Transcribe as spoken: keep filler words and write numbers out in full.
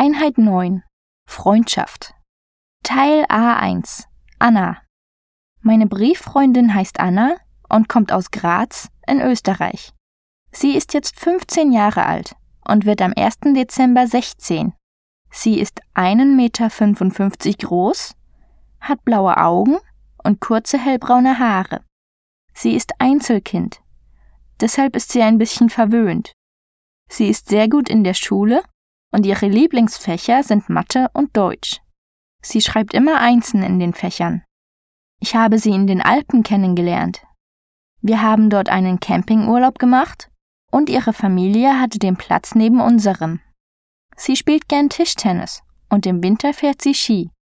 Einheit neun. Freundschaft. Teil A eins. Anna. Meine Brieffreundin heißt Anna und kommt aus Graz in Österreich. Sie ist jetzt fünfzehn Jahre alt und wird am ersten Dezember sechzehn. Sie ist einen Meter fünfundfünfzig groß, hat blaue Augen und kurze hellbraune Haare. Sie ist Einzelkind, deshalb ist sie ein bisschen verwöhnt. Sie ist sehr gut in der Schule und ihre Lieblingsfächer sind Mathe und Deutsch. Sie schreibt immer Einsen in den Fächern. Ich habe sie in den Alpen kennengelernt. Wir haben dort einen Campingurlaub gemacht und ihre Familie hatte den Platz neben unserem. Sie spielt gern Tischtennis und im Winter fährt sie Ski.